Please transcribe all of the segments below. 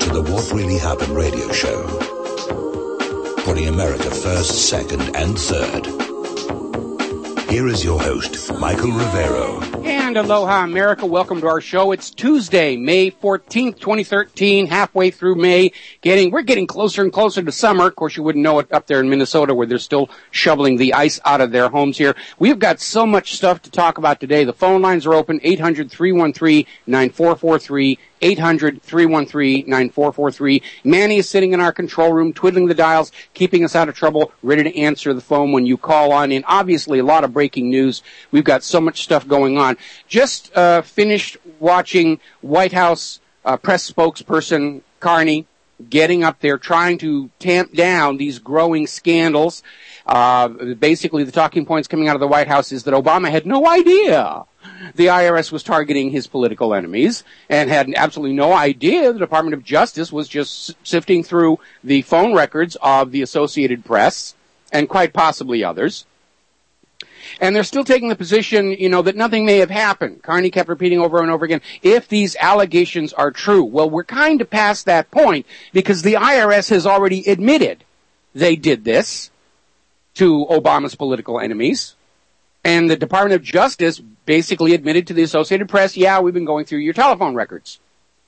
to the What Really Happened radio show, putting America first, second, and third. Here is your host, Michael Rivero. And aloha, America. Welcome to our show. It's Tuesday, May 14th, 2013, halfway through May. We're getting closer and closer to summer. Of course, you wouldn't know it up there in Minnesota where they're still shoveling the ice out of their homes here. We've got so much stuff to talk about today. The phone lines are open, 800-313-9443. 800-313-9443. Manny is sitting in our control room, twiddling the dials, keeping us out of trouble, ready to answer the phone when you call on in. Obviously, a lot of breaking news. We've got so much stuff going on. Just finished watching White House press spokesperson Carney getting up there trying to tamp down these growing scandals. Basically, the talking points coming out of the White House is that Obama had no idea the IRS was targeting his political enemies and had absolutely no idea the Department of Justice was just sifting through the phone records of the Associated Press and quite possibly others. And they're still taking the position, that nothing may have happened. Carney kept repeating over and over again, if these allegations are true. Well, we're kind of past that point because the IRS has already admitted they did this to Obama's political enemies. And the Department of Justice basically admitted to the Associated Press, yeah, we've been going through your telephone records.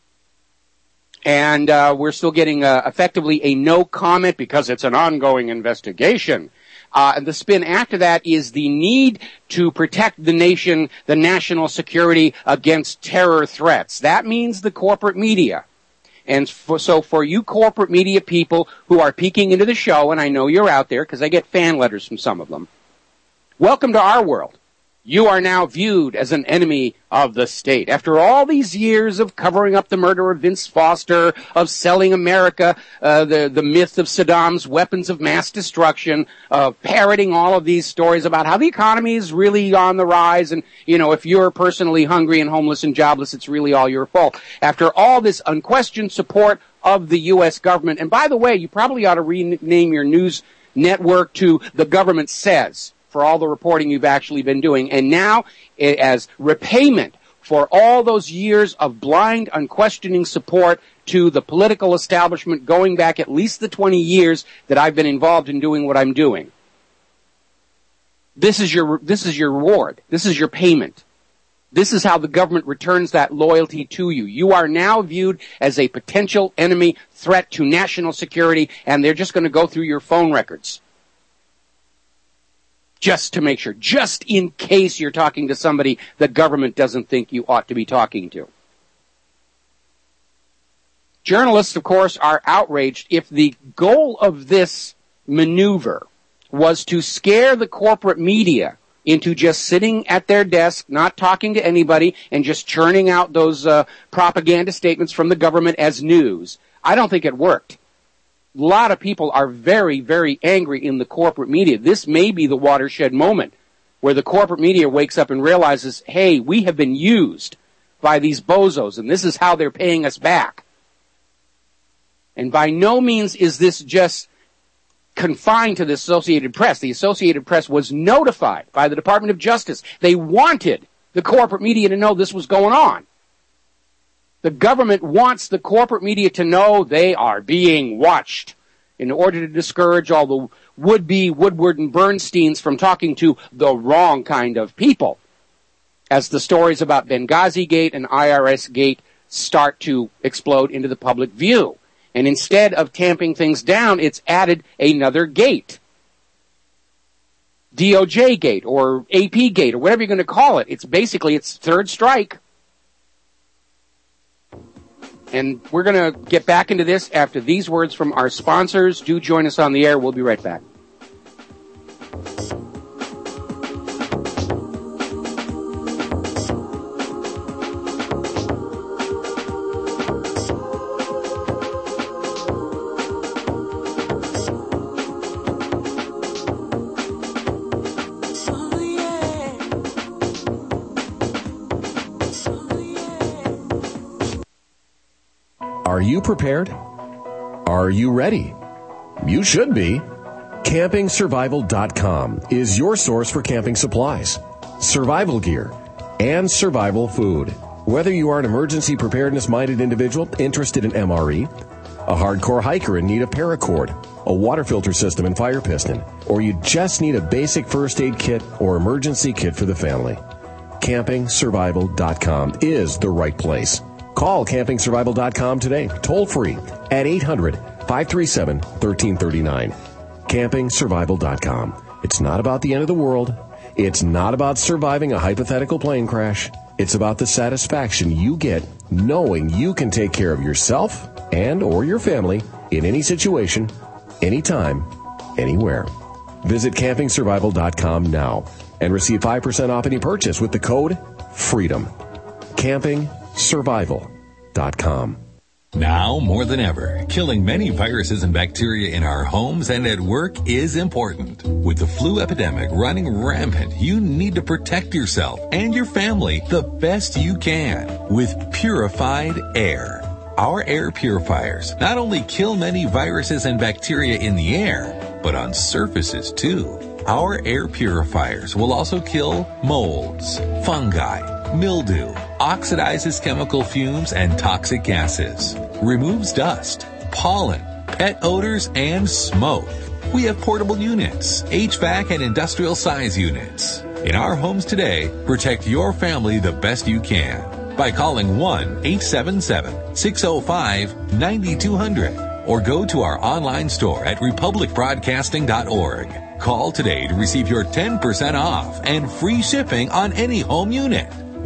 And we're still getting effectively a no comment because it's an ongoing investigation. And the spin after that is the need to protect the nation, the national security against terror threats. That means the corporate media. And so for you corporate media people who are peeking into the show, and I know you're out there because I get fan letters from some of them, welcome to our world. You are now viewed as an enemy of the state. After all these years of covering up the murder of Vince Foster, of selling America, the myth of Saddam's weapons of mass destruction, of parroting all of these stories about how the economy is really on the rise, and, if you're personally hungry and homeless and jobless, it's really all your fault. After all this unquestioned support of the U.S. government, and by the way, you probably ought to rename your news network to The Government Says, for all the reporting you've actually been doing. And now, as repayment for all those years of blind, unquestioning support to the political establishment going back at least the 20 years that I've been involved in doing what I'm doing. This is your reward. This is your payment. This is how the government returns that loyalty to you. You are now viewed as a potential enemy threat to national security, and they're just going to go through your phone records. Just to make sure, just in case you're talking to somebody the government doesn't think you ought to be talking to. Journalists, of course, are outraged if the goal of this maneuver was to scare the corporate media into just sitting at their desk, not talking to anybody, and just churning out those propaganda statements from the government as news. I don't think it worked. A lot of people are very, very angry in the corporate media. This may be the watershed moment where the corporate media wakes up and realizes, hey, we have been used by these bozos, and this is how they're paying us back. And by no means is this just confined to the Associated Press. The Associated Press was notified by the Department of Justice. They wanted the corporate media to know this was going on. The government wants the corporate media to know they are being watched in order to discourage all the would-be Woodward and Bernsteins from talking to the wrong kind of people as the stories about Benghazi Gate and IRS Gate start to explode into the public view. And instead of tamping things down, it's added another gate. DOJ Gate or AP Gate or whatever you're going to call it. It's third strike. And we're going to get back into this after these words from our sponsors. Do join us on the air. We'll be right back. Are you prepared? Are you ready? You should be. CampingSurvival.com is your source for camping supplies, survival gear, and survival food. Whether you are an emergency preparedness-minded individual interested in MRE, a hardcore hiker in need of paracord, a water filter system and fire piston, or you just need a basic first aid kit or emergency kit for the family. CampingSurvival.com is the right place. Call CampingSurvival.com today, toll free at 800-537-1339. CampingSurvival.com. It's not about the end of the world. It's not about surviving a hypothetical plane crash. It's about the satisfaction you get knowing you can take care of yourself and or your family in any situation, anytime, anywhere. Visit CampingSurvival.com now and receive 5% off any purchase with the code FREEDOM. CampingSurvival.com. Now more than ever, killing many viruses and bacteria in our homes and at work is important. With the flu epidemic running rampant, you need to protect yourself and your family the best you can with purified air. Our air purifiers not only kill many viruses and bacteria in the air, but on surfaces too. Our air purifiers will also kill molds, fungi, mildew, oxidizes chemical fumes and toxic gases, removes dust, pollen, pet odors, and smoke. We have portable units, HVAC and industrial size units. In our homes today, protect your family the best you can by calling 1-877-605-9200 or go to our online store at republicbroadcasting.org. Call today to receive your 10% off and free shipping on any home unit.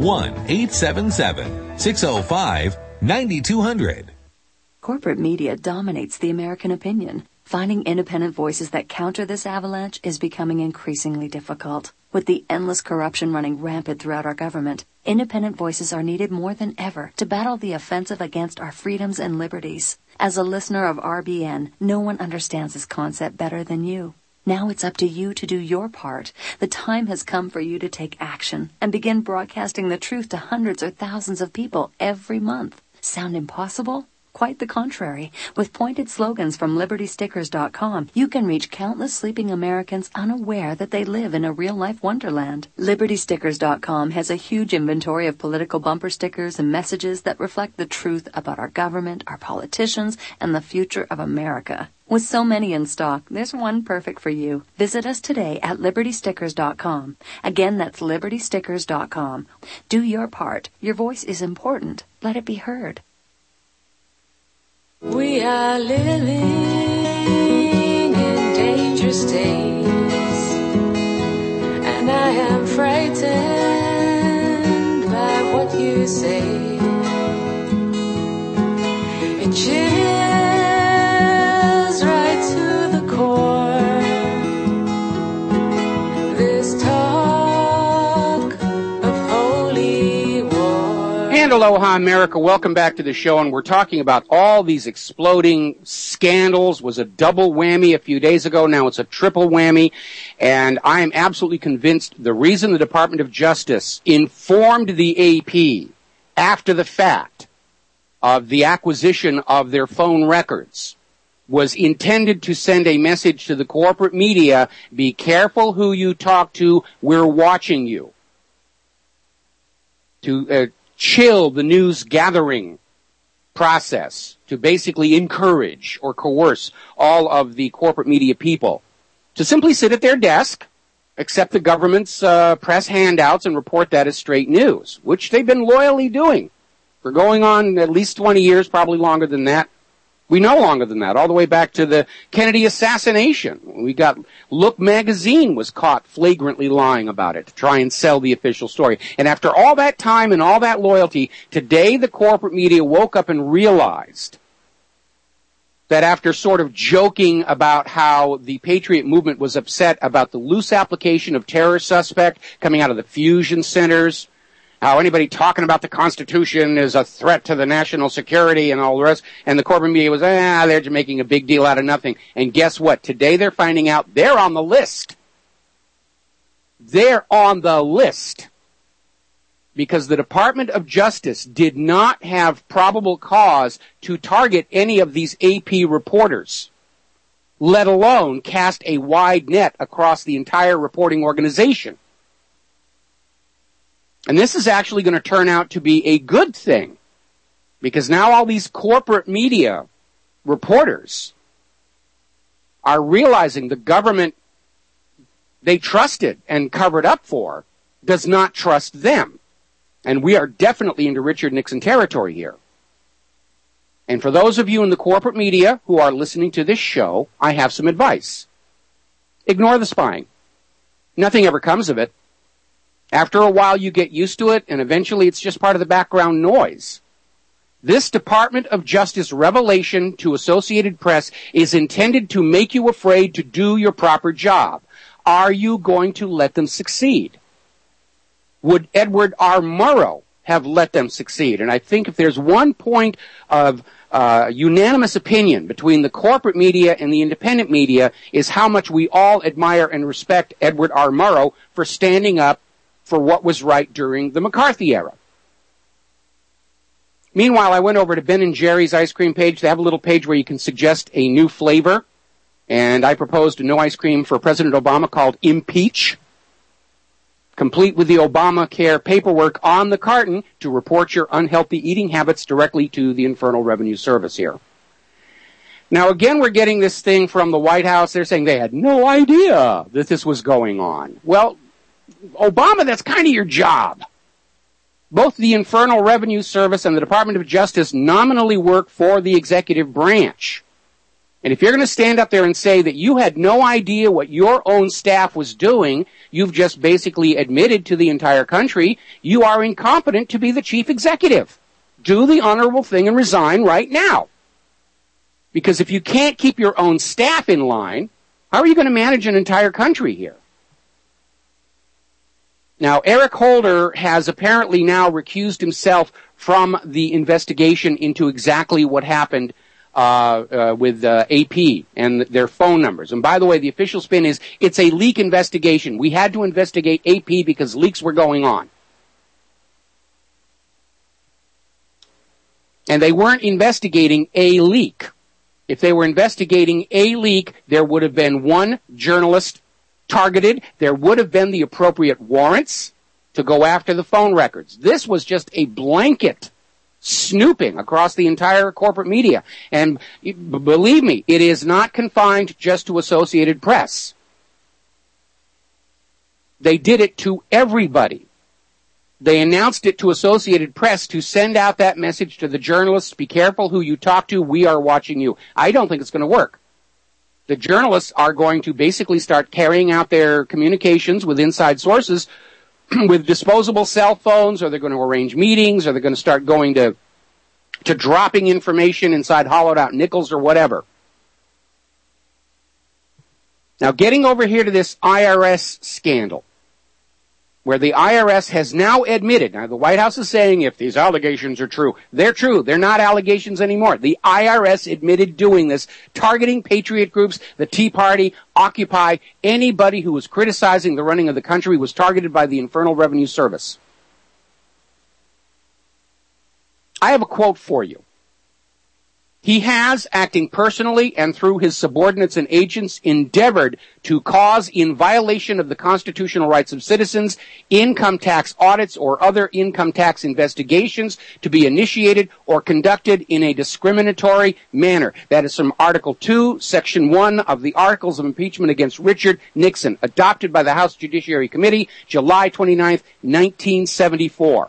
1-877-605-9200. Corporate media dominates the American opinion. Finding independent voices that counter this avalanche is becoming increasingly difficult. With the endless corruption running rampant throughout our government, independent voices are needed more than ever to battle the offensive against our freedoms and liberties. As a listener of RBN, no one understands this concept better than you. Now it's up to you to do your part. The time has come for you to take action and begin broadcasting the truth to hundreds or thousands of people every month. Sound impossible? Quite the contrary. With pointed slogans from LibertyStickers.com, you can reach countless sleeping Americans unaware that they live in a real-life wonderland. LibertyStickers.com has a huge inventory of political bumper stickers and messages that reflect the truth about our government, our politicians, and the future of America. With so many in stock, there's one perfect for you. Visit us today at LibertyStickers.com. Again, that's LibertyStickers.com. Do your part. Your voice is important. Let it be heard. We are living in dangerous days, and I am frightened by what you say. It chills right to the core, this talk of holy war. And aloha, America. Welcome back to the show, and we're talking about all these exploding scandals. Was a double whammy a few days ago. Now it's a triple whammy, and I am absolutely convinced the reason the Department of Justice informed the AP after the fact of the acquisition of their phone records was intended to send a message to the corporate media: be careful who you talk to, we're watching you. To chill the news gathering process, to basically encourage or coerce all of the corporate media people to simply sit at their desk, accept the government's press handouts, and report that as straight news, which they've been loyally doing for going on at least 20 years, probably longer than that. We know longer than that, all the way back to the Kennedy assassination. We got Look magazine was caught flagrantly lying about it to try and sell the official story. And after all that time and all that loyalty, today the corporate media woke up and realized that after sort of joking about how the Patriot movement was upset about the loose application of terror suspect coming out of the fusion centers, how anybody talking about the Constitution is a threat to the national security and all the rest, and the corporate media was, they're just making a big deal out of nothing. And guess what? Today they're finding out they're on the list. They're on the list because the Department of Justice did not have probable cause to target any of these AP reporters, let alone cast a wide net across the entire reporting organization. And this is actually going to turn out to be a good thing, because now all these corporate media reporters are realizing the government they trusted and covered up for does not trust them. And we are definitely into Richard Nixon territory here. And for those of you in the corporate media who are listening to this show, I have some advice. Ignore the spying. Nothing ever comes of it. After a while, you get used to it, and eventually it's just part of the background noise. This Department of Justice revelation to Associated Press is intended to make you afraid to do your proper job. Are you going to let them succeed? Would Edward R. Murrow have let them succeed? And I think if there's one point of unanimous opinion between the corporate media and the independent media is how much we all admire and respect Edward R. Murrow for standing up for what was right during the McCarthy era. Meanwhile, I went over to Ben & Jerry's ice cream page. They have a little page where you can suggest a new flavor. And I proposed a new ice cream for President Obama called Impeach, complete with the Obamacare paperwork on the carton to report your unhealthy eating habits directly to the Internal Revenue Service here. Now, again, we're getting this thing from the White House. They're saying they had no idea that this was going on. Well, Obama, that's kind of your job. Both the Internal Revenue Service and the Department of Justice nominally work for the executive branch. And if you're going to stand up there and say that you had no idea what your own staff was doing, you've just basically admitted to the entire country you are incompetent to be the chief executive. Do the honorable thing and resign right now. Because if you can't keep your own staff in line, how are you going to manage an entire country here? Now, Eric Holder has apparently now recused himself from the investigation into exactly what happened with AP and their phone numbers. And by the way, the official spin is it's a leak investigation. We had to investigate AP because leaks were going on. And they weren't investigating a leak. If they were investigating a leak, there would have been one journalist targeted. There would have been the appropriate warrants to go after the phone records. This was just a blanket snooping across the entire corporate media. And believe me, it is not confined just to Associated Press. They did it to everybody. They announced it to Associated Press to send out that message to the journalists, be careful who you talk to, we are watching you. I don't think it's going to work. The journalists are going to basically start carrying out their communications with inside sources with disposable cell phones, or they're going to arrange meetings, or they're going to start going to dropping information inside hollowed out nickels or whatever. Now, getting over here to this IRS scandal, where the IRS has now admitted, now the White House is saying if these allegations are true, they're true. They're not allegations anymore. The IRS admitted doing this, targeting patriot groups, the Tea Party, Occupy, anybody who was criticizing the running of the country was targeted by the Internal Revenue Service. I have a quote for you. He has, acting personally and through his subordinates and agents, endeavored to cause, in violation of the constitutional rights of citizens, income tax audits or other income tax investigations to be initiated or conducted in a discriminatory manner. That is from Article 2, Section 1 of the Articles of Impeachment against Richard Nixon, adopted by the House Judiciary Committee, July 29th, 1974.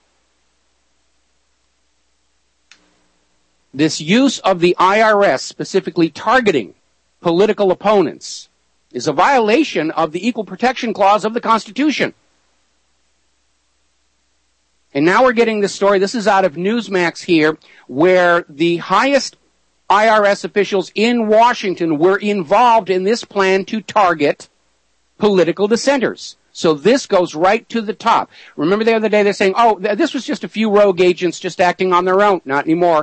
This use of the IRS specifically targeting political opponents is a violation of the Equal Protection Clause of the Constitution. And now we're getting this story. This is out of Newsmax here, where the highest IRS officials in Washington were involved in this plan to target political dissenters. So this goes right to the top. Remember the other day they're saying, oh, this was just a few rogue agents just acting on their own. Not anymore.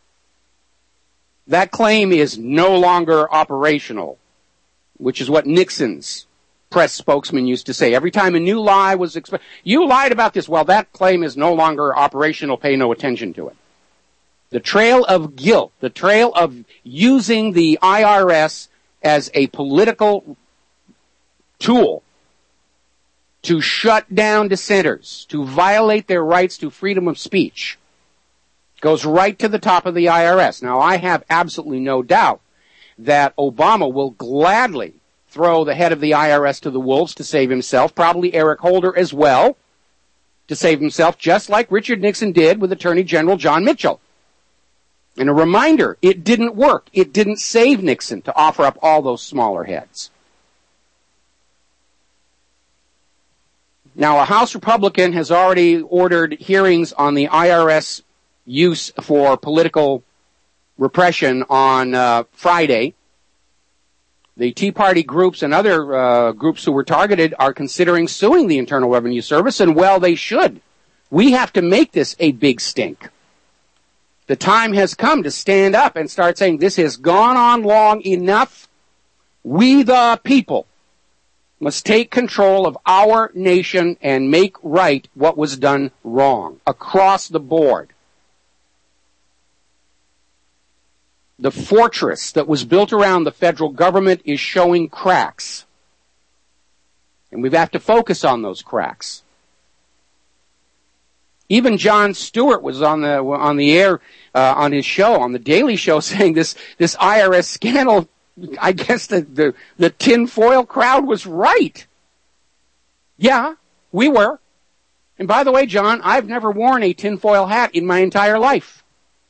That claim is no longer operational, which is what Nixon's press spokesman used to say. Every time a new lie was exposed, you lied about this. Well, that claim is no longer operational. Pay no attention to it. The trail of guilt, the trail of using the IRS as a political tool to shut down dissenters, to violate their rights to freedom of speech, Goes right to the top of the IRS. Now, I have absolutely no doubt that Obama will gladly throw the head of the IRS to the wolves to save himself, probably Eric Holder as well, to save himself, just like Richard Nixon did with Attorney General John Mitchell. And a reminder, it didn't work. It didn't save Nixon to offer up all those smaller heads. Now, a House Republican has already ordered hearings on the IRS use for political repression on Friday. The Tea Party groups and other groups who were targeted are considering suing the Internal Revenue Service, and well, they should. We have to make this a big stink. The time has come to stand up and start saying this has gone on long enough. We the people must take control of our nation and make right what was done wrong across the board. The fortress that was built around the federal government is showing cracks. And we have to focus on those cracks. Even Jon Stewart was on the air on his show, on the Daily Show, saying this IRS scandal, I guess the tinfoil crowd was right. Yeah, we were. And by the way, John, I've never worn a tinfoil hat in my entire life.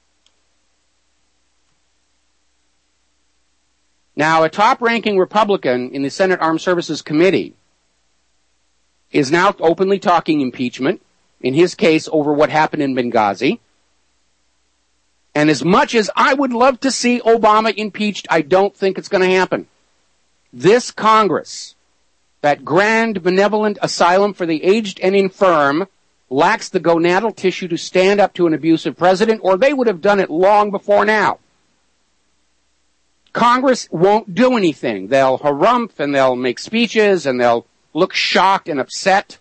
Now, a top-ranking Republican in the Senate Armed Services Committee is now openly talking impeachment, in his case over what happened in Benghazi. And as much as I would love to see Obama impeached, I don't think it's going to happen. This Congress, that grand benevolent asylum for the aged and infirm, lacks the gonadal tissue to stand up to an abusive president, or they would have done it long before now. Congress won't do anything. They'll harumph and they'll make speeches and they'll look shocked and upset.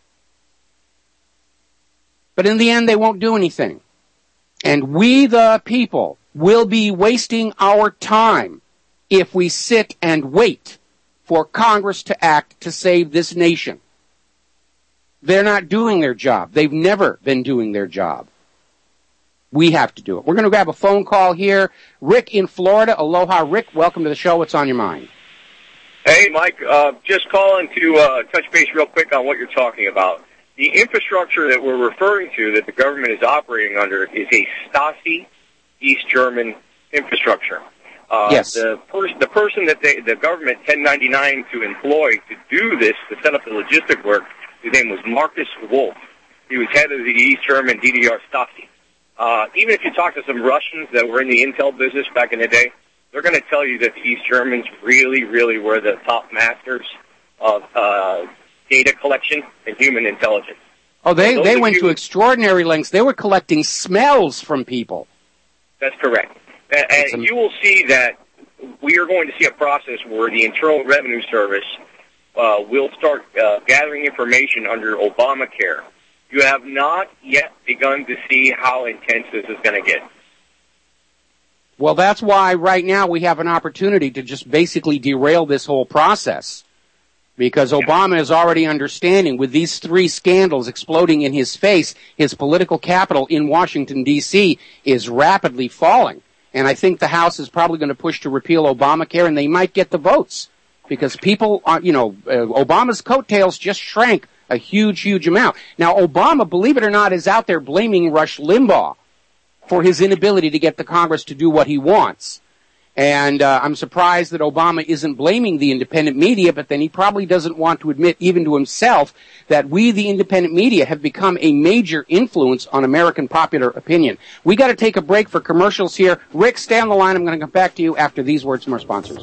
But in the end, they won't do anything. And we, the people, will be wasting our time if we sit and wait for Congress to act to save this nation. They're not doing their job. They've never been doing their job. We have to do it. We're going to grab a phone call here. Rick in Florida. Aloha, Rick. Welcome to the show. What's on your mind? Hey, Mike. Just calling to touch base real quick on what you're talking about. The infrastructure that we're referring to that the government is operating under is a Stasi East German infrastructure. Yes. The person that the government 1099 to employ to do this, to set up the logistic work, his name was Markus Wolf. He was head of the East German DDR Stasi. Even if you talk to some Russians that were in the intel business back in the day, they're going to tell you that the East Germans really, really were the top masters of data collection and human intelligence. Oh, they went to extraordinary lengths. They were collecting smells from people. That's correct. And you will see that we are going to see a process where the Internal Revenue Service will start gathering information under Obamacare. You have not yet begun to see how intense this is going to get. Well, that's why right now we have an opportunity to just basically derail this whole process. Because Obama is already understanding, with these three scandals exploding in his face, his political capital in Washington, D.C. is rapidly falling. And I think the House is probably going to push to repeal Obamacare, and they might get the votes. Because people are, Obama's coattails just shrank a huge, huge amount. Now, Obama, believe it or not, is out there blaming Rush Limbaugh for his inability to get the Congress to do what he wants. And I'm surprised that Obama isn't blaming the independent media, but then he probably doesn't want to admit, even to himself, that we, the independent media, have become a major influence on American popular opinion. We got to take a break for commercials here. Rick, stay on the line. I'm going to come back to you after these words from our sponsors.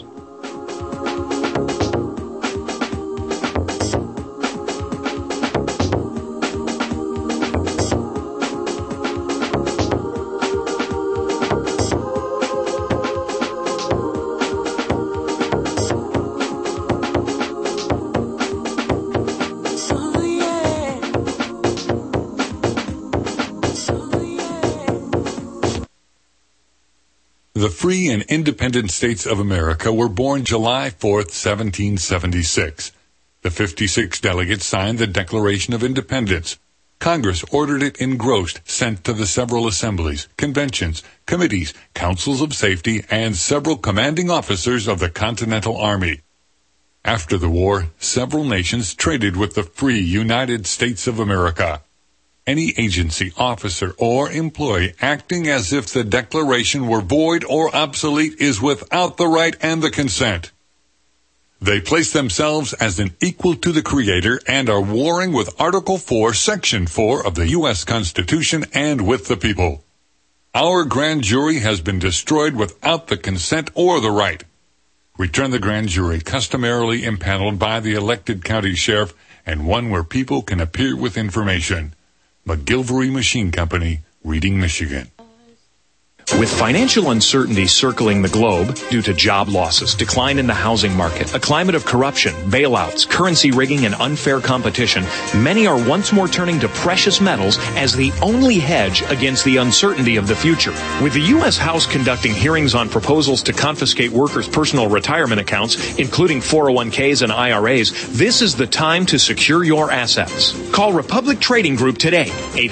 The free and independent states of America were born July 4th, 1776. The 56 delegates signed the Declaration of Independence, Congress ordered it engrossed, sent to the several assemblies, conventions, committees, councils of safety, and several commanding officers of the Continental Army. After the war, several nations traded with the free United States of America. Any agency, officer, or employee acting as if the declaration were void or obsolete is without the right and the consent. They place themselves as an equal to the Creator and are warring with Article 4, Section 4 of the U.S. Constitution and with the people. Our grand jury has been destroyed without the consent or the right. Return the grand jury, customarily impaneled by the elected county sheriff, and one where people can appear with information. McGilvery Machine Company, Reading, Michigan. With financial uncertainty circling the globe due to job losses, decline in the housing market, a climate of corruption, bailouts, currency rigging, and unfair competition, many are once more turning to precious metals as the only hedge against the uncertainty of the future. With the U.S. House conducting hearings on proposals to confiscate workers' personal retirement accounts, including 401ks and IRAs, this is the time to secure your assets. Call Republic Trading Group today,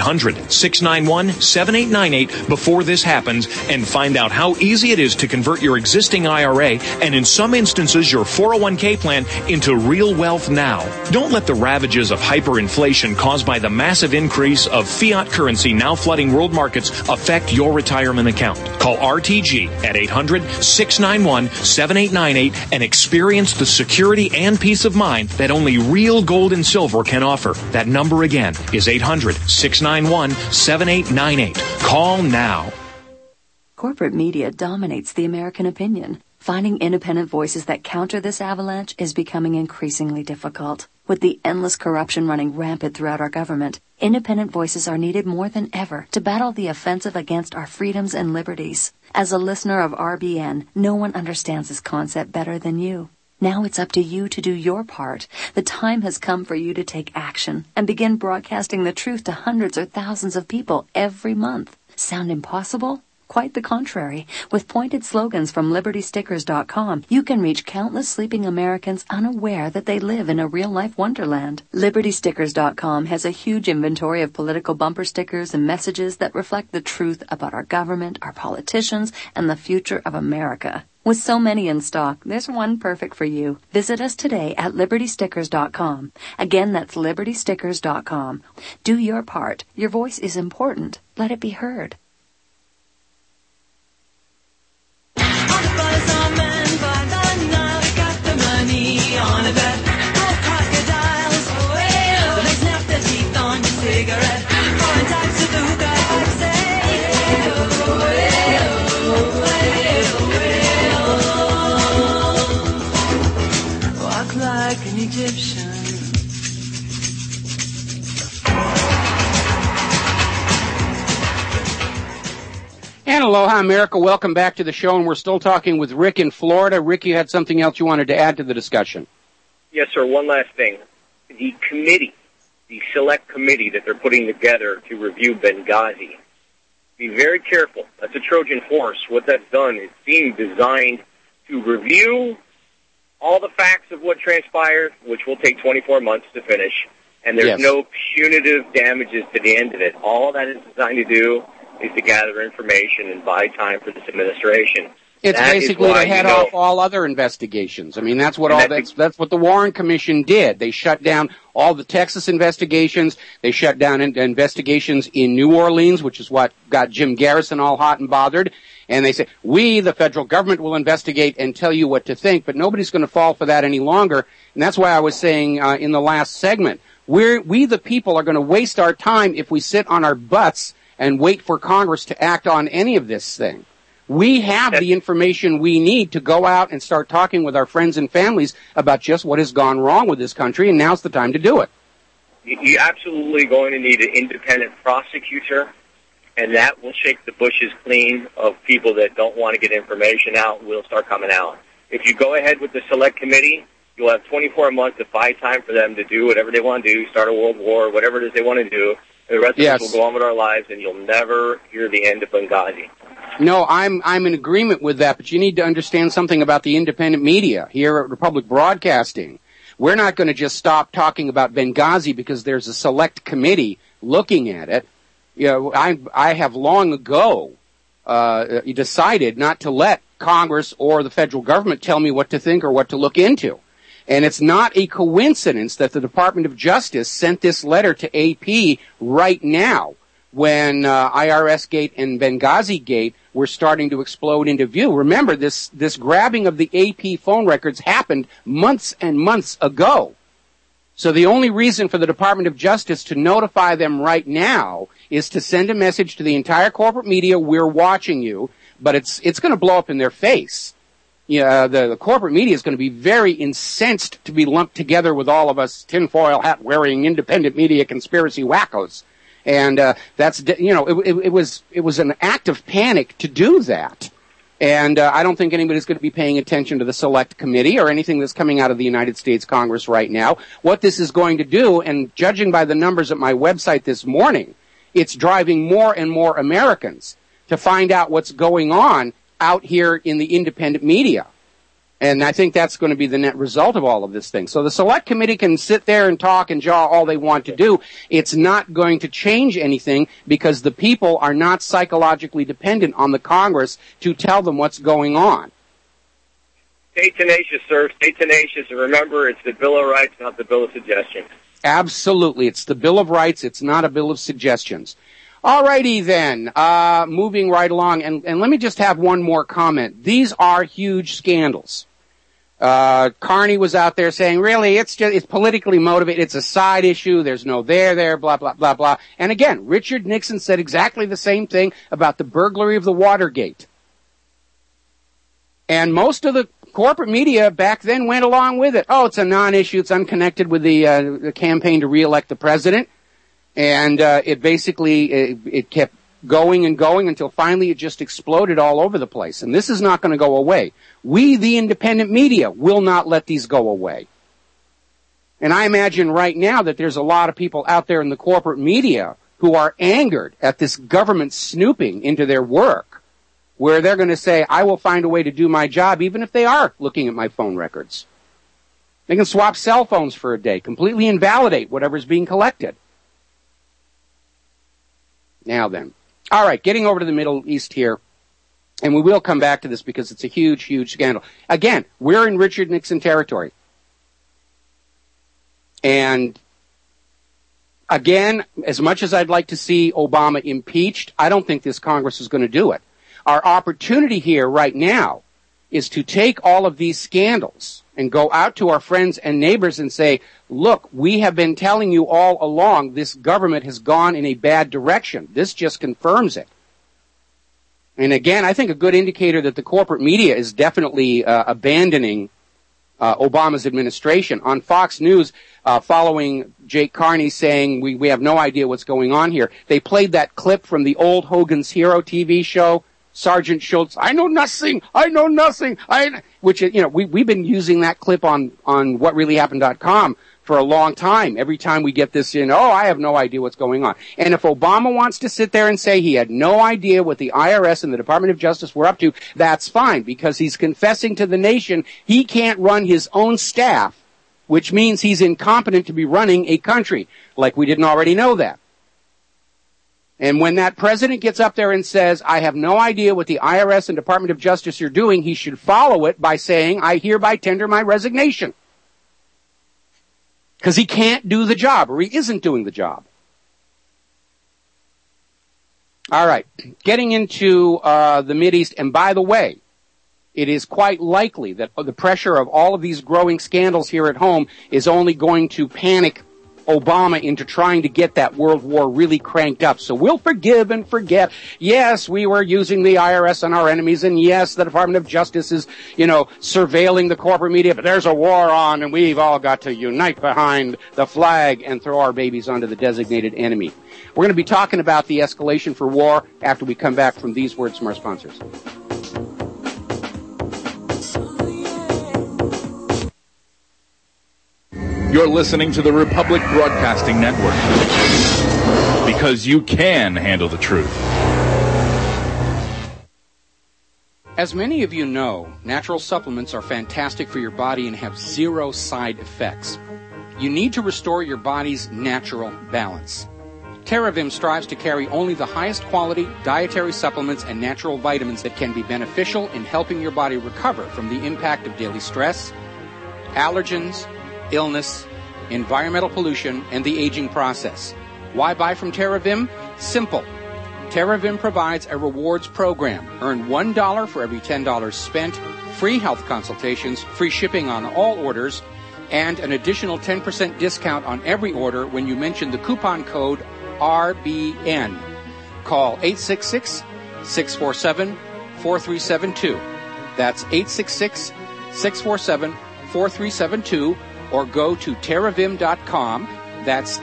800-691-7898 before this happens, and find out how easy it is to convert your existing IRA and in some instances your 401k plan into real wealth now. Don't let the ravages of hyperinflation caused by the massive increase of fiat currency now flooding world markets affect your retirement account. Call RTG at 800-691-7898 and experience the security and peace of mind that only real gold and silver can offer. That number again is 800-691-7898. Call now. Corporate media dominates the American opinion. Finding independent voices that counter this avalanche is becoming increasingly difficult. With the endless corruption running rampant throughout our government, independent voices are needed more than ever to battle the offensive against our freedoms and liberties. As a listener of RBN, no one understands this concept better than you. Now it's up to you to do your part. The time has come for you to take action and begin broadcasting the truth to hundreds or thousands of people every month. Sound impossible? Quite the contrary. With pointed slogans from LibertyStickers.com, you can reach countless sleeping Americans unaware that they live in a real-life wonderland. LibertyStickers.com has a huge inventory of political bumper stickers and messages that reflect the truth about our government, our politicians, and the future of America. With so many in stock, there's one perfect for you. Visit us today at LibertyStickers.com. Again, that's LibertyStickers.com. Do your part. Your voice is important. Let it be heard. On a bet, both crocodiles, they snap their teeth on your cigarette. Foreign types of the hookah pipes say, walk like an Egyptian. And aloha, America. Welcome back to the show, and we're still talking with Rick in Florida. Rick, you had something else you wanted to add to the discussion. Yes, sir. One last thing. The committee, the select committee that they're putting together to review Benghazi, be very careful. That's a Trojan horse. What that's done is being designed to review all the facts of what transpired, which will take 24 months to finish, and there's no punitive damages to the end of it. All that is designed to do is to gather information and buy time for this administration. It's basically to head off all other investigations. I mean, that's what that's what the Warren Commission did. They shut down all the Texas investigations. They shut down investigations in New Orleans, which is what got Jim Garrison all hot and bothered. And they say, we, the federal government, will investigate and tell you what to think, but nobody's going to fall for that any longer. And that's why I was saying in the last segment, we the people are going to waste our time if we sit on our butts and wait for Congress to act on any of this thing. We have the information we need to go out and start talking with our friends and families about just what has gone wrong with this country, and now's the time to do it. You're absolutely going to need an independent prosecutor, and that will shake the bushes clean of people that don't want to get information out and will start coming out. If you go ahead with the select committee, you'll have 24 months to buy time for them to do whatever they want to do, start a world war, whatever it is they want to do. The rest of us will go on with our lives, and you'll never hear the end of Benghazi. No, I'm in agreement with that, but you need to understand something about the independent media here at Republic Broadcasting. We're not going to just stop talking about Benghazi because there's a select committee looking at it. You know, I have long ago decided not to let Congress or the federal government tell me what to think or what to look into. And it's not a coincidence that the Department of Justice sent this letter to AP right now when IRS Gate and Benghazi Gate were starting to explode into view. Remember, this grabbing of the AP phone records happened months and months ago. So the only reason for the Department of Justice to notify them right now is to send a message to the entire corporate media, we're watching you, but it's going to blow up in their face. The corporate media is going to be very incensed to be lumped together with all of us tinfoil hat wearing independent media conspiracy wackos. And it was an act of panic to do that. And I don't think anybody's going to be paying attention to the Select Committee or anything that's coming out of the United States Congress right now. What this is going to do, and judging by the numbers at my website this morning, it's driving more and more Americans to find out what's going on out here in the independent media. And I think that's going to be the net result of all of this thing. So the Select Committee can sit there and talk and jaw all they want to do. It's not going to change anything because the people are not psychologically dependent on the Congress to tell them what's going on. Stay tenacious, sir. Stay tenacious. And remember, it's the Bill of Rights, not the Bill of Suggestions. Absolutely. It's the Bill of Rights. It's not a Bill of Suggestions. All righty then. Moving right along. And let me just have one more comment. These are huge scandals. Carney was out there saying, really, it's politically motivated. It's a side issue. There's no there, blah, blah, blah, blah. And again, Richard Nixon said exactly the same thing about the burglary of the Watergate. And most of the corporate media back then went along with it. Oh, it's a non-issue. It's unconnected with the campaign to re-elect the president. And it basically, it kept going and going until finally it just exploded all over the place. And this is not going to go away. We, the independent media, will not let these go away. And I imagine right now that there's a lot of people out there in the corporate media who are angered at this government snooping into their work, where they're going to say, I will find a way to do my job even if they are looking at my phone records. They can swap cell phones for a day, completely invalidate whatever's being collected. Now then. All right, getting over to the Middle East here, and we will come back to this because it's a huge, huge scandal. Again, we're in Richard Nixon territory. And again, as much as I'd like to see Obama impeached, I don't think this Congress is going to do it. Our opportunity here right now is to take all of these scandals and go out to our friends and neighbors and say, look, we have been telling you all along this government has gone in a bad direction. This just confirms it. And again, I think a good indicator that the corporate media is definitely abandoning Obama's administration. On Fox News, following Jake Carney saying we have no idea what's going on here, they played that clip from the old Hogan's Hero TV show, Sergeant Schultz, I know nothing, which, we've been using that clip on whatreallyhappened.com for a long time. Every time we get this in, I have no idea what's going on. And if Obama wants to sit there and say he had no idea what the IRS and the Department of Justice were up to, that's fine, because he's confessing to the nation he can't run his own staff, which means he's incompetent to be running a country, like we didn't already know that. And when that president gets up there and says, I have no idea what the IRS and Department of Justice are doing, he should follow it by saying, I hereby tender my resignation. Because he can't do the job, or he isn't doing the job. All right, getting into the Mideast, and by the way, it is quite likely that the pressure of all of these growing scandals here at home is only going to panic Obama into trying to get that world war really cranked up. So we'll forgive and forget. Yes, we were using the IRS on our enemies, and yes, the Department of Justice is, surveilling the corporate media, but there's a war on, and we've all got to unite behind the flag and throw our babies onto the designated enemy. We're going to be talking about the escalation for war after we come back from these words from our sponsors. You're listening to the Republic Broadcasting Network, because you can handle the truth. As many of you know, natural supplements are fantastic for your body and have zero side effects. You need to restore your body's natural balance. Terravim strives to carry only the highest quality dietary supplements and natural vitamins that can be beneficial in helping your body recover from the impact of daily stress, allergens, illness, environmental pollution, and the aging process. Why buy from Terravim? Simple. Terravim provides a rewards program. Earn $1 for every $10 spent, free health consultations, free shipping on all orders, and an additional 10% discount on every order when you mention the coupon code RBN. Call 866-647-4372. That's 866-647-4372, or go to Terravim.com. That's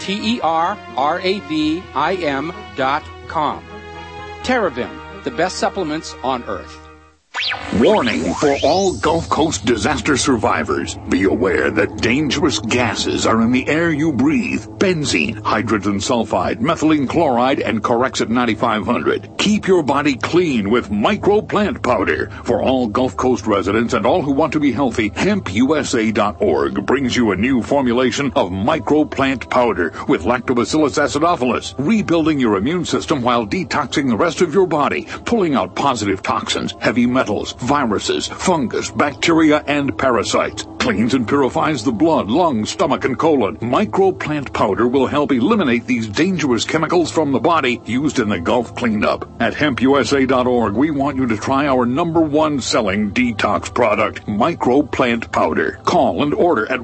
TERRAVIM.com. Terravim, the best supplements on earth. Warning for all Gulf Coast disaster survivors. Be aware that dangerous gases are in the air you breathe. Benzene, hydrogen sulfide, methylene chloride, and Corexit 9500. Keep your body clean with Micro Plant Powder. For all Gulf Coast residents and all who want to be healthy, HempUSA.org brings you a new formulation of Micro Plant Powder with Lactobacillus acidophilus, rebuilding your immune system while detoxing the rest of your body, pulling out positive toxins, heavy metals, viruses, fungus, bacteria, and parasites. Cleans and purifies the blood, lungs, stomach, and colon. Micro Plant Powder will help eliminate these dangerous chemicals from the body used in the Gulf cleanup. At HempUSA.org, we want you to try our #1 selling detox product, Micro Plant Powder. Call and order at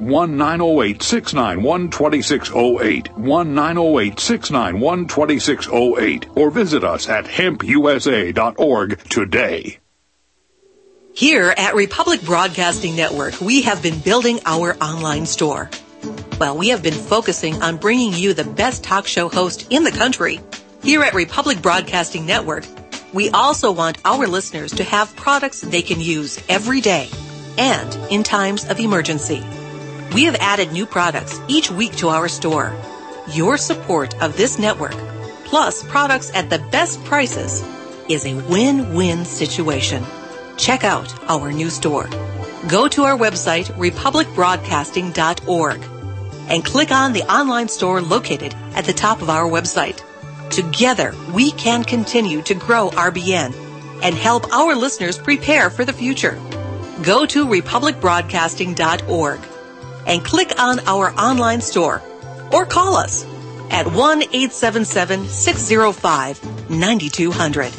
1-908-691-2608, 1-908-691-2608, or visit us at HempUSA.org today. Here at Republic Broadcasting Network, we have been building our online store. Well, we have been focusing on bringing you the best talk show host in the country. Here at Republic Broadcasting Network, we also want our listeners to have products they can use every day and in times of emergency. We have added new products each week to our store. Your support of this network, plus products at the best prices, is a win-win situation. Check out our new store. Go to our website, republicbroadcasting.org, and click on the online store located at the top of our website. Together, we can continue to grow RBN and help our listeners prepare for the future. Go to republicbroadcasting.org and click on our online store, or call us at 1-877-605-9200.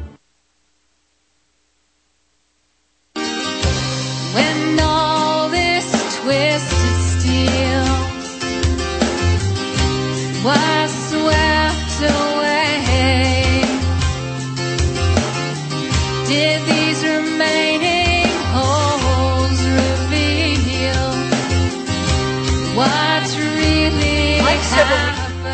When all this twisted steel was swept away, did these remaining holes reveal what's really happened?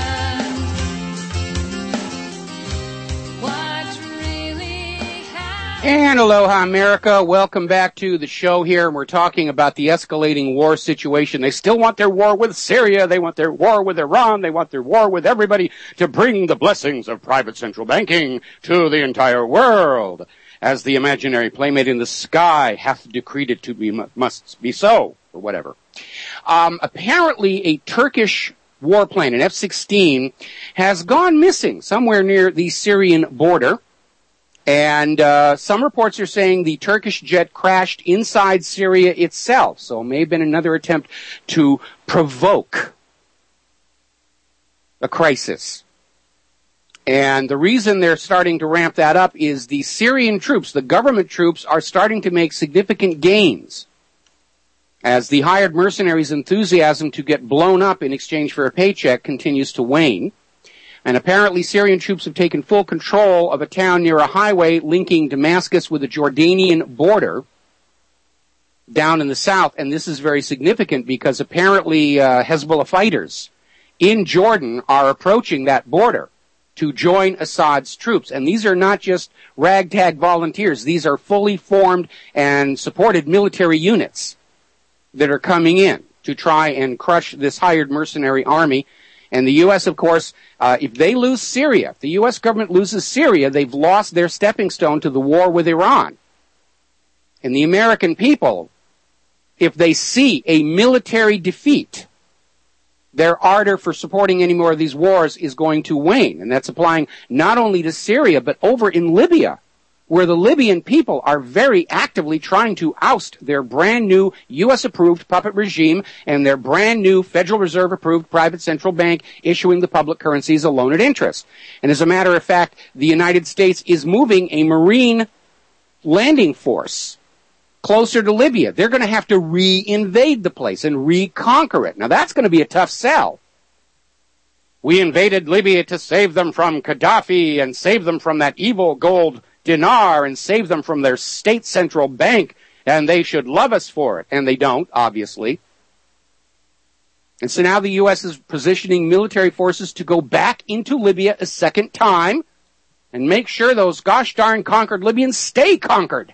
And aloha, America. Welcome back to the show here. And we're talking about the escalating war situation. They still want their war with Syria. They want their war with Iran. They want their war with everybody to bring the blessings of private central banking to the entire world. As the imaginary playmate in the sky hath decreed it to be, must be so, or whatever. Apparently a Turkish warplane, an F-16, has gone missing somewhere near the Syrian border. And some reports are saying the Turkish jet crashed inside Syria itself. So it may have been another attempt to provoke a crisis. And the reason they're starting to ramp that up is the Syrian troops, the government troops, are starting to make significant gains as the hired mercenaries' enthusiasm to get blown up in exchange for a paycheck continues to wane. And apparently Syrian troops have taken full control of a town near a highway linking Damascus with the Jordanian border down in the south. And this is very significant because apparently Hezbollah fighters in Jordan are approaching that border to join Assad's troops. And these are not just ragtag volunteers. These are fully formed and supported military units that are coming in to try and crush this hired mercenary army. And the U.S., of course, if they lose Syria, if the U.S. government loses Syria, they've lost their stepping stone to the war with Iran. And the American people, if they see a military defeat, their ardor for supporting any more of these wars is going to wane. And that's applying not only to Syria, but over in Libya, where the Libyan people are very actively trying to oust their brand new U.S.-approved puppet regime and their brand new Federal Reserve-approved private central bank issuing the public currencies a loan at interest. And as a matter of fact, the United States is moving a Marine landing force closer to Libya. They're going to have to re-invade the place and reconquer it. Now that's going to be a tough sell. We invaded Libya to save them from Gaddafi and save them from that evil gold dinar and save them from their state central bank, and they should love us for it. And they don't, obviously. And so now the U.S. is positioning military forces to go back into Libya a second time and make sure those gosh darn conquered Libyans stay conquered.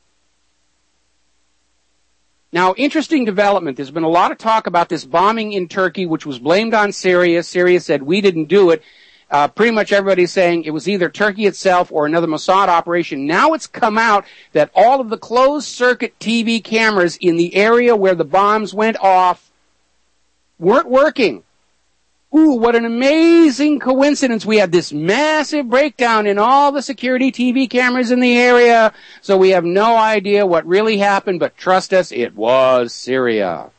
Now, interesting development. There's been a lot of talk about this bombing in Turkey, which was blamed on Syria. Syria said, we didn't do it. Pretty much everybody's saying it was either Turkey itself or another Mossad operation. Now it's come out that all of the closed-circuit TV cameras in the area where the bombs went off weren't working. Ooh, what an amazing coincidence. We had this massive breakdown in all the security TV cameras in the area, so we have no idea what really happened, but trust us, it was Syria.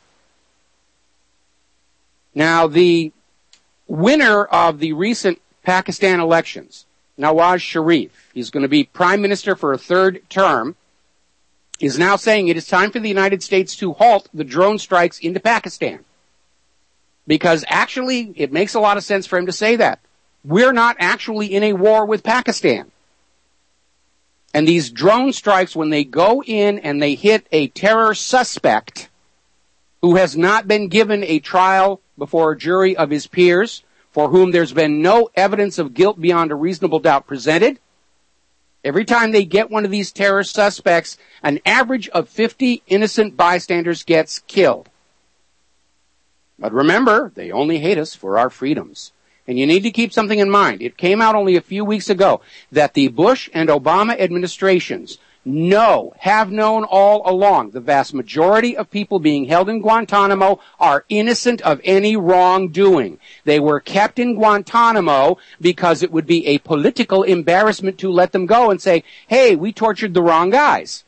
Now, the winner of the recent Pakistan elections, Nawaz Sharif, he's going to be prime minister for a third term, is now saying it is time for the United States to halt the drone strikes into Pakistan. Because actually, it makes a lot of sense for him to say that. We're not actually in a war with Pakistan. And these drone strikes, when they go in and they hit a terror suspect who has not been given a trial before a jury of his peers, for whom there's been no evidence of guilt beyond a reasonable doubt presented, every time they get one of these terror suspects, an average of 50 innocent bystanders gets killed. But remember, they only hate us for our freedoms. And you need to keep something in mind. It came out only a few weeks ago that the Bush and Obama administrations have known all along the vast majority of people being held in Guantanamo are innocent of any wrongdoing. They were kept in Guantanamo because it would be a political embarrassment to let them go and say, hey, we tortured the wrong guys.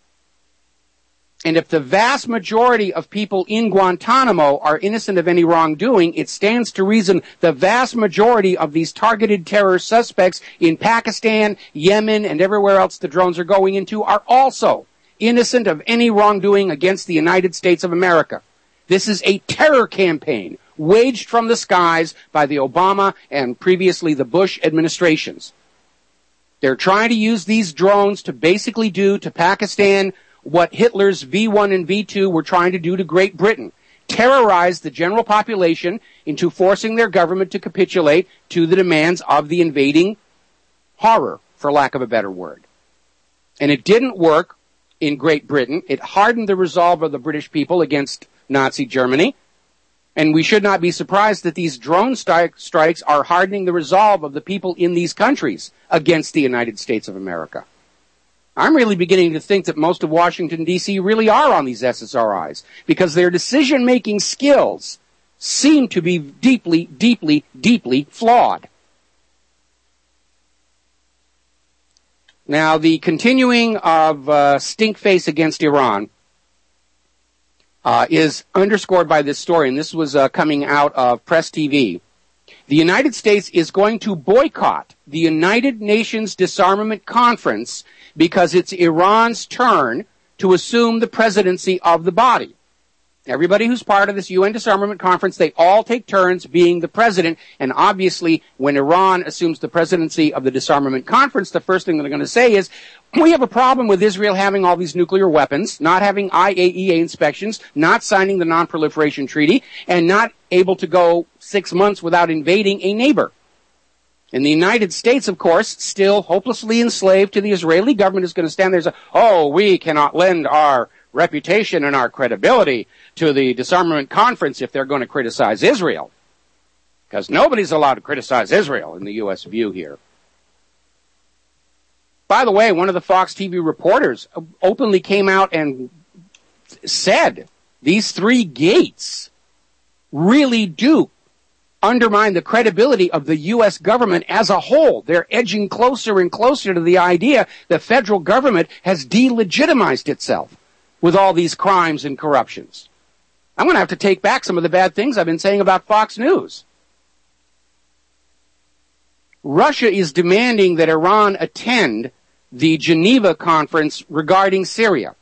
And if the vast majority of people in Guantanamo are innocent of any wrongdoing, it stands to reason the vast majority of these targeted terror suspects in Pakistan, Yemen, and everywhere else the drones are going into are also innocent of any wrongdoing against the United States of America. This is a terror campaign waged from the skies by the Obama and previously the Bush administrations. They're trying to use these drones to basically do to Pakistan what Hitler's V1 and V2 were trying to do to Great Britain. Terrorize the general population into forcing their government to capitulate to the demands of the invading horror, for lack of a better word. And it didn't work in Great Britain. It hardened the resolve of the British people against Nazi Germany. And we should not be surprised that these drone strikes are hardening the resolve of the people in these countries against the United States of America. I'm really beginning to think that most of Washington, D.C. really are on these SSRIs because their decision-making skills seem to be deeply, deeply, deeply flawed. Now, the continuing of stink face against Iran is underscored by this story, and this was coming out of Press TV. The United States is going to boycott the United Nations Disarmament Conference because it's Iran's turn to assume the presidency of the body. Everybody who's part of this UN Disarmament Conference, they all take turns being the president, and obviously when Iran assumes the presidency of the Disarmament Conference, the first thing they're going to say is, we have a problem with Israel having all these nuclear weapons, not having IAEA inspections, not signing the Non-Proliferation Treaty, and not able to go 6 months without invading a neighbor. And the United States, of course, still hopelessly enslaved to the Israeli government, is going to stand there and say, oh, we cannot lend our reputation and our credibility to the Disarmament Conference if they're going to criticize Israel. Because nobody's allowed to criticize Israel in the U.S. view here. By the way, one of the Fox TV reporters openly came out and said these three gates really do undermine the credibility of the U.S. government as a whole. They're edging closer and closer to the idea the federal government has delegitimized itself with all these crimes and corruptions. I'm going to have to take back some of the bad things I've been saying about Fox News. Russia is demanding that Iran attend the Geneva conference regarding Syria.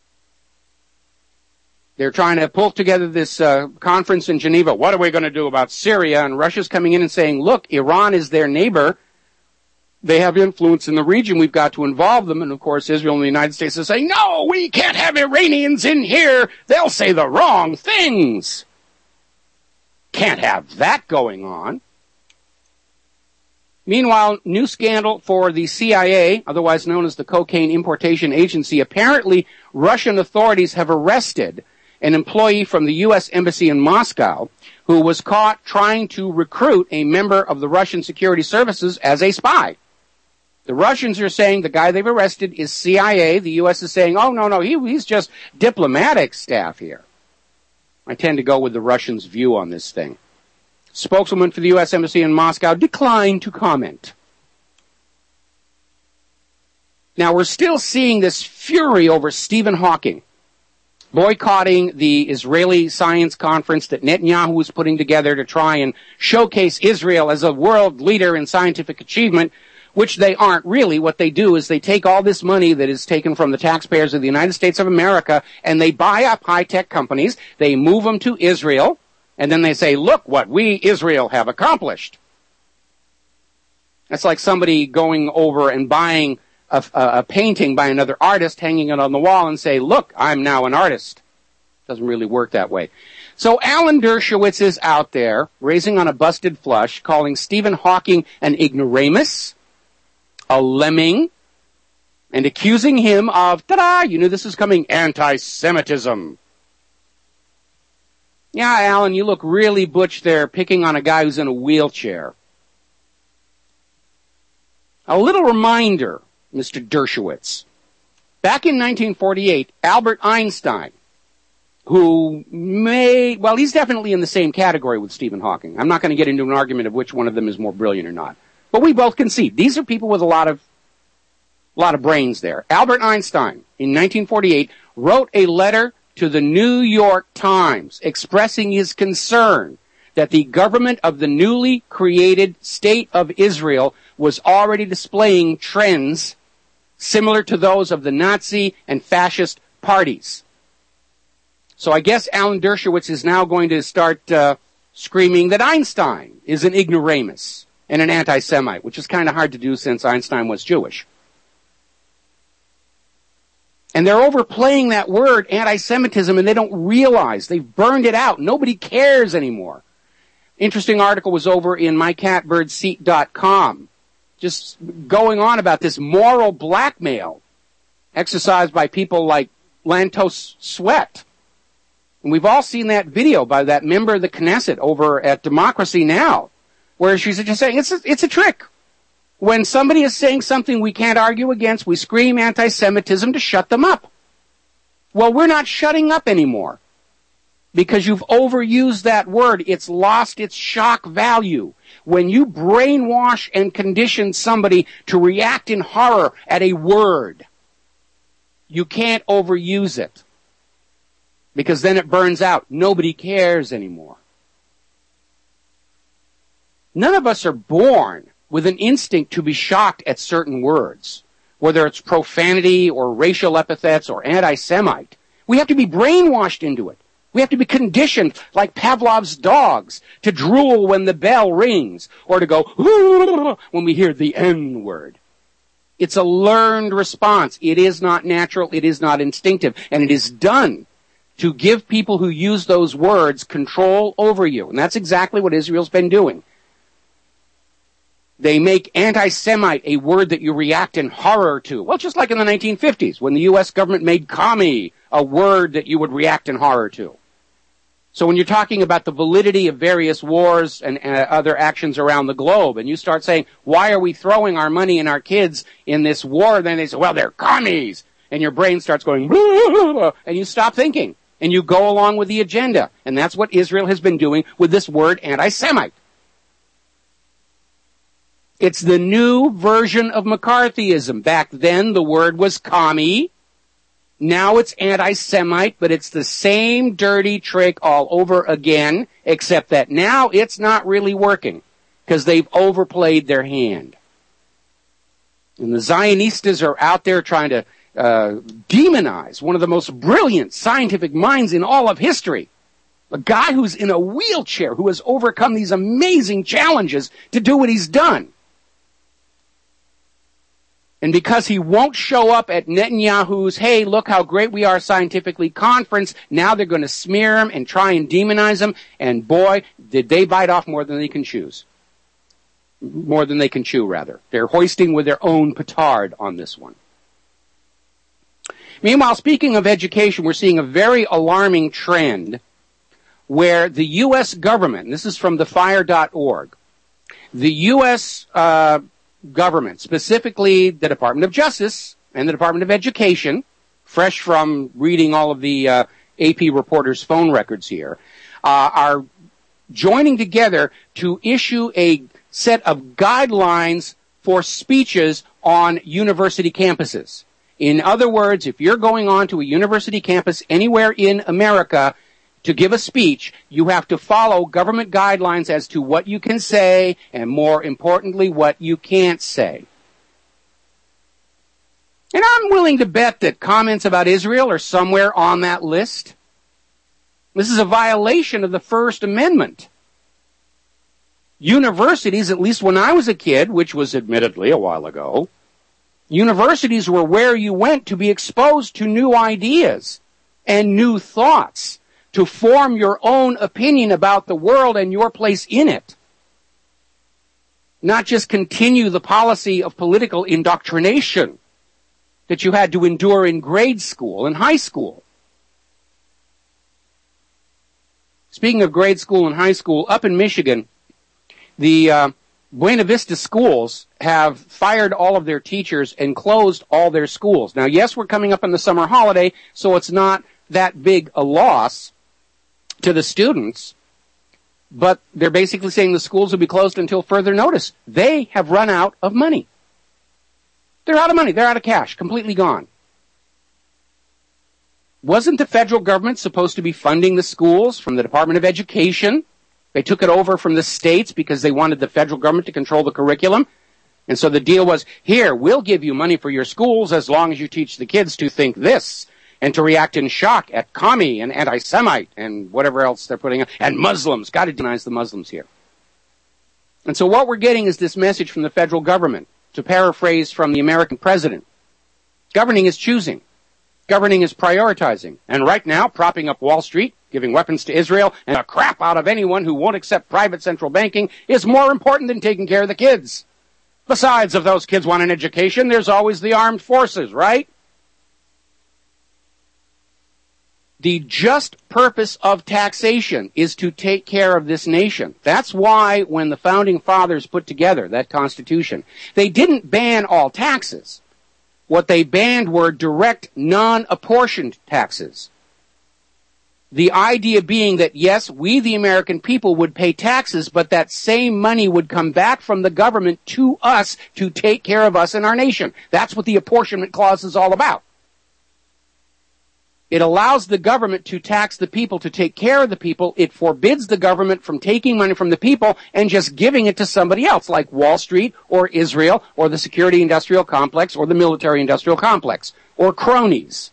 They're trying to pull together this conference in Geneva. What are we going to do about Syria? And Russia's coming in and saying, look, Iran is their neighbor. They have influence in the region. We've got to involve them. And, of course, Israel and the United States are saying, no, we can't have Iranians in here. They'll say the wrong things. Can't have that going on. Meanwhile, new scandal for the CIA, otherwise known as the Cocaine Importation Agency. Apparently, Russian authorities have arrested an employee from the U.S. Embassy in Moscow who was caught trying to recruit a member of the Russian security services as a spy. The Russians are saying the guy they've arrested is CIA. The U.S. is saying, oh, no, he's just diplomatic staff here. I tend to go with the Russians' view on this thing. Spokeswoman for the U.S. Embassy in Moscow declined to comment. Now, we're still seeing this fury over Stephen Hawking boycotting the Israeli science conference that Netanyahu was putting together to try and showcase Israel as a world leader in scientific achievement, which they aren't really. What they do is they take all this money that is taken from the taxpayers of the United States of America and they buy up high-tech companies, they move them to Israel, and then they say, look what we, Israel, have accomplished. That's like somebody going over and buying a painting by another artist, hanging it on the wall and say, look, I'm now an artist. Doesn't really work that way. So Alan Dershowitz is out there, raising on a busted flush, calling Stephen Hawking an ignoramus, a lemming, and accusing him of, ta-da, you knew this was coming, anti-Semitism. Yeah, Alan, you look really butch there, picking on a guy who's in a wheelchair. A little reminder, Mr. Dershowitz. Back in 1948, Albert Einstein, who he's definitely in the same category with Stephen Hawking. I'm not going to get into an argument of which one of them is more brilliant or not. But we both concede. These are people with a lot of brains there. Albert Einstein, in 1948, wrote a letter to the New York Times expressing his concern that the government of the newly created state of Israel was already displaying trends similar to those of the Nazi and fascist parties. So I guess Alan Dershowitz is now going to start screaming that Einstein is an ignoramus and an anti-Semite, which is kind of hard to do since Einstein was Jewish. And they're overplaying that word, anti-Semitism, and they don't realize. They've burned it out. Nobody cares anymore. Interesting article was over in mycatbirdseat.com, just going on about this moral blackmail exercised by people like Lantos Sweat. And we've all seen that video by that member of the Knesset over at Democracy Now!, where she's just saying it's a trick. When somebody is saying something we can't argue against, we scream anti-Semitism to shut them up. Well, we're not shutting up anymore because you've overused that word. It's lost its shock value. When you brainwash and condition somebody to react in horror at a word, you can't overuse it because then it burns out. Nobody cares anymore. None of us are born with an instinct to be shocked at certain words, whether it's profanity or racial epithets or anti-Semite. We have to be brainwashed into it. We have to be conditioned like Pavlov's dogs to drool when the bell rings or to go when we hear the N-word. It's a learned response. It is not natural. It is not instinctive. And it is done to give people who use those words control over you. And that's exactly what Israel's been doing. They make anti-Semite a word that you react in horror to. Well, just like in the 1950s, when the U.S. government made commie a word that you would react in horror to. So when you're talking about the validity of various wars and other actions around the globe, and you start saying, why are we throwing our money and our kids in this war? Then they say, well, they're commies. And your brain starts going, blah, blah, blah, and you stop thinking. and you go along with the agenda. And that's what Israel has been doing with this word anti-Semite. It's the new version of McCarthyism. Back then, the word was commie. Now it's anti-Semite, but it's the same dirty trick all over again, except that now it's not really working because they've overplayed their hand. And the Zionistas are out there trying to demonize one of the most brilliant scientific minds in all of history. A guy who's in a wheelchair, who has overcome these amazing challenges to do what he's done. And because he won't show up at Netanyahu's, hey, look how great we are scientifically conference, now they're going to smear him and try and demonize him. And boy, did they bite off more than they can chew. They're hoisting with their own petard on this one. Meanwhile, speaking of education, we're seeing a very alarming trend where the U.S. government, and this is from thefire.org, the U.S. government, specifically the Department of Justice and the Department of Education, fresh from reading all of the AP reporters' phone records here, are joining together to issue a set of guidelines for speeches on university campuses. In other words, if you're going on to a university campus anywhere in America to give a speech, you have to follow government guidelines as to what you can say and, more importantly, what you can't say. And I'm willing to bet that comments about Israel are somewhere on that list. This is a violation of the First Amendment. Universities, at least when I was a kid, which was admittedly a while ago, universities were where you went to be exposed to new ideas and new thoughts, to form your own opinion about the world and your place in it. Not just continue the policy of political indoctrination that you had to endure in grade school and high school. Speaking of grade school and high school, up in Michigan, the Buena Vista schools have fired all of their teachers and closed all their schools. Now, yes, we're coming up on the summer holiday, so it's not that big a loss to the students, but they're basically saying the schools will be closed until further notice. They have run out of money. They're out of money. They're out of cash. Completely gone. Wasn't the federal government supposed to be funding the schools from the Department of Education? They took it over from the states because they wanted the federal government to control the curriculum. And so the deal was, here, we'll give you money for your schools as long as you teach the kids to think this and to react in shock at commie and anti-Semite and whatever else they're putting on. And Muslims. Got to demonize the Muslims here. And so what we're getting is this message from the federal government, to paraphrase from the American president. Governing is choosing. Governing is prioritizing. And right now, propping up Wall Street, giving weapons to Israel, and the crap out of anyone who won't accept private central banking is more important than taking care of the kids. Besides, if those kids want an education, there's always the armed forces, right? The just purpose of taxation is to take care of this nation. That's why when the founding fathers put together that Constitution, they didn't ban all taxes. What they banned were direct, non-apportioned taxes. The idea being that, yes, we, the American people, would pay taxes, but that same money would come back from the government to us to take care of us and our nation. That's what the apportionment clause is all about. It allows the government to tax the people to take care of the people. It forbids the government from taking money from the people and just giving it to somebody else, like Wall Street or Israel or the security industrial complex or the military industrial complex or cronies.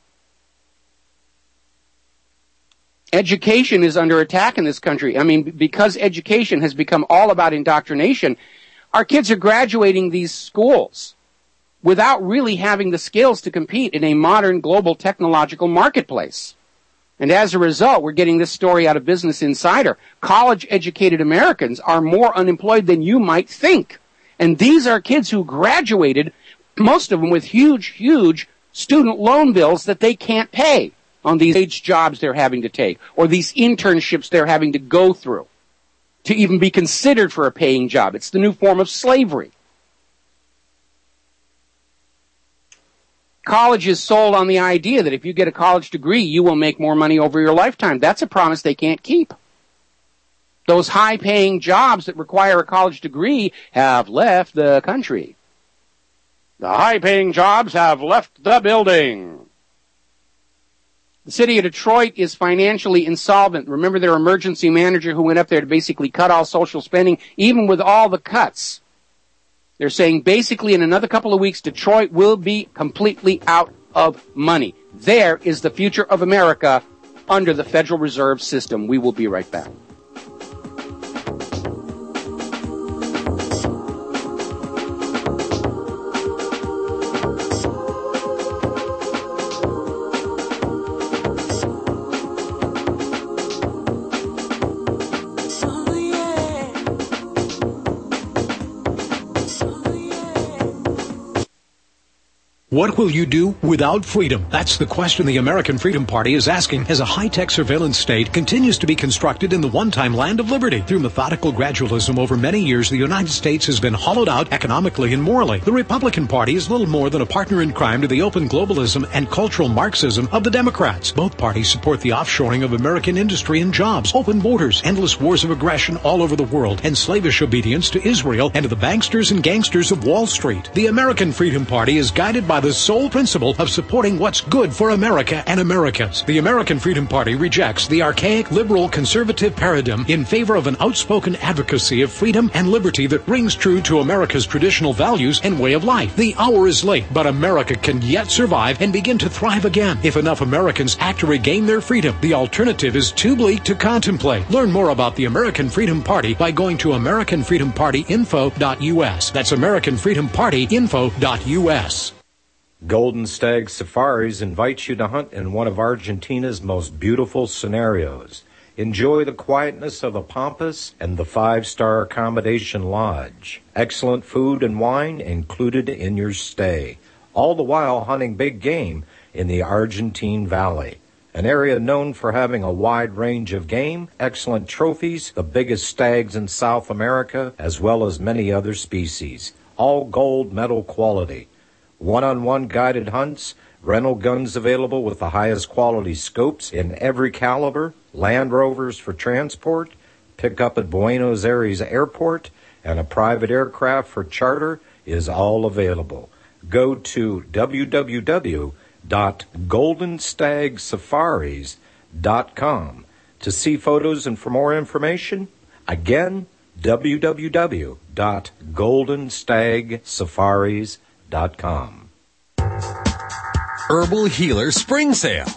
Education is under attack in this country. I mean, because education has become all about indoctrination, our kids are graduating these schools without really having the skills to compete in a modern global technological marketplace. And as a result, we're getting this story out of Business Insider. College-educated Americans are more unemployed than you might think. And these are kids who graduated, most of them with huge, huge student loan bills that they can't pay on these wage jobs they're having to take, or these internships they're having to go through to even be considered for a paying job. It's the new form of slavery. college is sold on the idea that if you get a college degree, you will make more money over your lifetime. That's a promise they can't keep. Those high-paying jobs that require a college degree have left the country. The high-paying jobs have left the building. The city of Detroit is financially insolvent. Remember their emergency manager who went up there to basically cut all social spending, even with all the cuts. They're saying basically in another couple of weeks, Detroit will be completely out of money. There is the future of America under the Federal Reserve System. We will be right back. What will you do without freedom? That's the question the American Freedom Party is asking as a high-tech surveillance state continues to be constructed in the one-time land of liberty. Through methodical gradualism over many years, the United States has been hollowed out economically and morally. The Republican Party is little more than a partner in crime to the open globalism and cultural Marxism of the Democrats. Both parties support the offshoring of American industry and jobs, open borders, endless wars of aggression all over the world, and slavish obedience to Israel and to the banksters and gangsters of Wall Street. The American Freedom Party is guided by the sole principle of supporting what's good for America and Americans. The American Freedom Party rejects the archaic liberal conservative paradigm in favor of an outspoken advocacy of freedom and liberty that rings true to America's traditional values and way of life. The hour is late, but America can yet survive and begin to thrive again if enough Americans act to regain their freedom. The alternative is too bleak to contemplate. Learn more about the American Freedom Party by going to AmericanFreedomPartyInfo.us. That's AmericanFreedomPartyInfo.us. Golden Stag Safaris invites you to hunt in one of Argentina's most beautiful scenarios. Enjoy the quietness of a pampas and the 5-star accommodation lodge. Excellent food and wine included in your stay. All the while hunting big game in the Argentine Valley. An area known for having a wide range of game, excellent trophies, the biggest stags in South America, as well as many other species. All gold medal quality. One-on-one guided hunts, rental guns available with the highest quality scopes in every caliber, Land Rovers for transport, pick up at Buenos Aires Airport, and a private aircraft for charter is all available. Go to www.goldenstagsafaris.com to see photos and for more information. Again, www.goldenstagsafaris.com. Herbal Healer Spring Sale.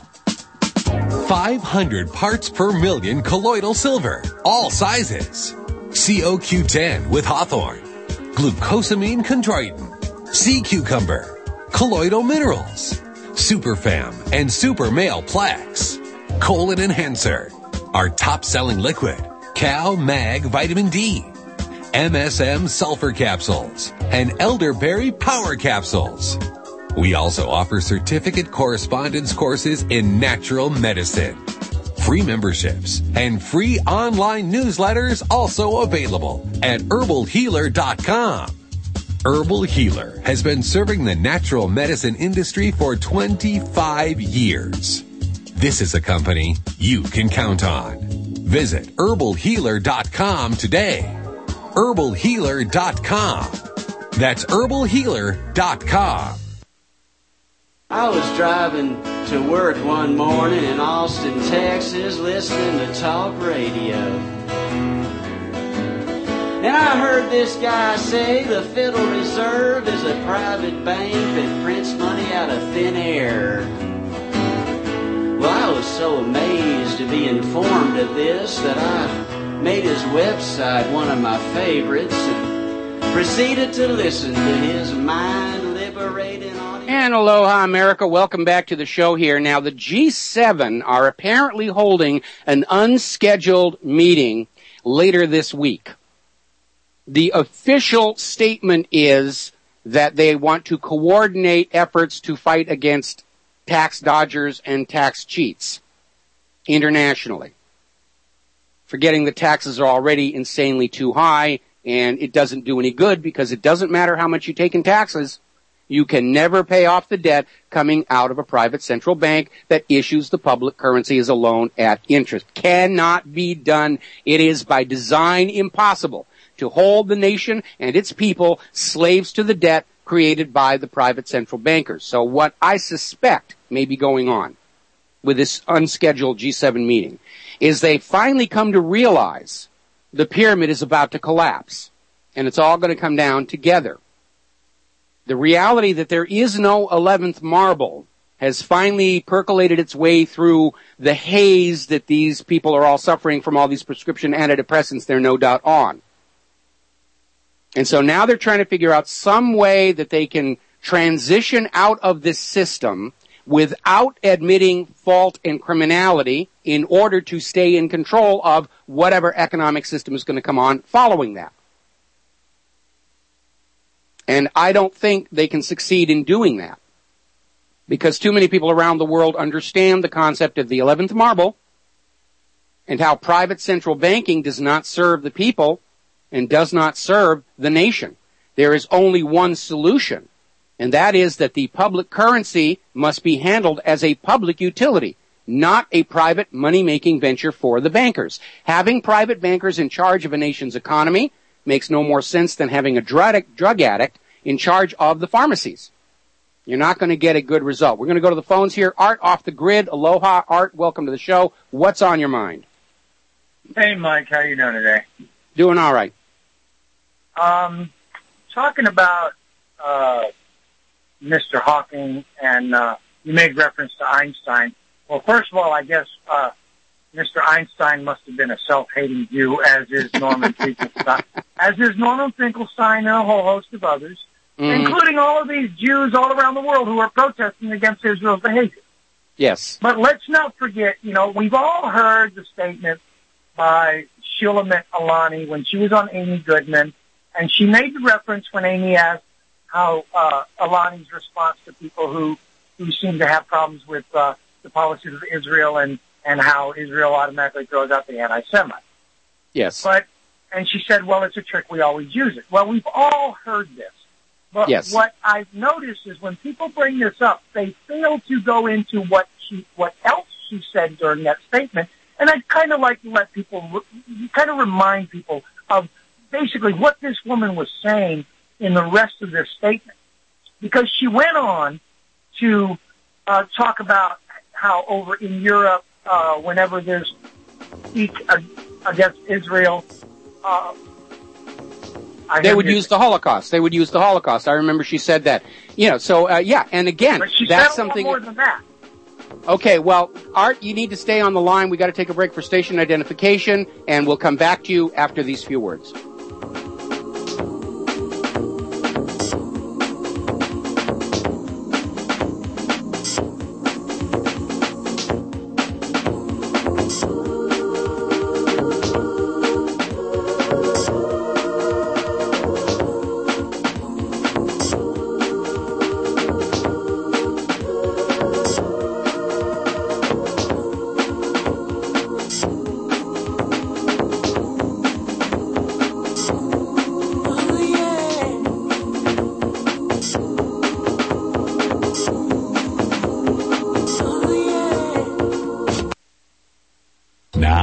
500 parts per million colloidal silver, all sizes. COQ10 with hawthorn, glucosamine chondroitin, sea cucumber, colloidal minerals, superfam and super male plaques, colon enhancer, our top-selling liquid, Cal Mag Vitamin D, MSM sulfur capsules, and elderberry power capsules. We also offer certificate correspondence courses in natural medicine. Free memberships and free online newsletters also available at herbalhealer.com. Herbal Healer has been serving the natural medicine industry for 25 years. This is a company you can count on. Visit herbalhealer.com today. herbalhealer.com. That's herbalhealer.com. I was driving to work one morning in Austin, Texas, listening to talk radio. And I heard this guy say the Federal Reserve is a private bank that prints money out of thin air. Well, I was so amazed to be informed of this that I made his website one of my favorites and proceeded to listen to his mind-liberating audio. And aloha, America. Welcome back to the show here. Now, the G7 are apparently holding an unscheduled meeting later this week. The official statement is that they want to coordinate efforts to fight against tax dodgers and tax cheats internationally. Forgetting that taxes are already insanely too high, and it doesn't do any good because it doesn't matter how much you take in taxes. You can never pay off the debt coming out of a private central bank that issues the public currency as a loan at interest. Cannot be done. It is by design impossible to hold the nation and its people slaves to the debt created by the private central bankers. So what I suspect may be going on with this unscheduled G7 meeting is they finally come to realize the pyramid is about to collapse, and it's all going to come down together. The reality that there is no 11th marble has finally percolated its way through the haze that these people are all suffering from all these prescription antidepressants they're no doubt on. And so now they're trying to figure out some way that they can transition out of this system without admitting fault and criminality in order to stay in control of whatever economic system is going to come on following that. And I don't think they can succeed in doing that because too many people around the world understand the concept of the 11th marble and how private central banking does not serve the people and does not serve the nation. There is only one solution, and that is that the public currency must be handled as a public utility, not a private money-making venture for the bankers. Having private bankers in charge of a nation's economy makes no more sense than having a drug addict in charge of the pharmacies. You're not going to get a good result. We're going to go to the phones here. Art off the grid. Aloha, Art. Welcome to the show. What's on your mind? Hey, Mike. How you doing today? Doing all right. Talking about Mr. Hawking, and you made reference to Einstein. Well, first of all, I guess Mr. Einstein must have been a self-hating Jew, as is Norman Finkelstein, and a whole host of others, including all of these Jews all around the world who are protesting against Israel's behavior. Yes. But let's not forget, we've all heard the statement by Shulamit Alani when she was on Amy Goodman, and she made the reference when Amy asked how Alani's response to people who seem to have problems with the policies of Israel and how Israel automatically throws out the anti-Semite. Yes. And she said, well, it's a trick. We always use it. Well, we've all heard this. But yes. What I've noticed is when people bring this up, they fail to go into what else she said during that statement. And I'd kind of like to let people, kind of remind people of basically what this woman was saying in the rest of this statement. Because she went on to talk about how over in Europe, whenever there's speech against Israel, they would use the Holocaust. They would use the Holocaust. I remember she said that. And again, but she that's said something. A lot more than that. Okay, well, Art, you need to stay on the line. We got to take a break for station identification, and we'll come back to you after these few words.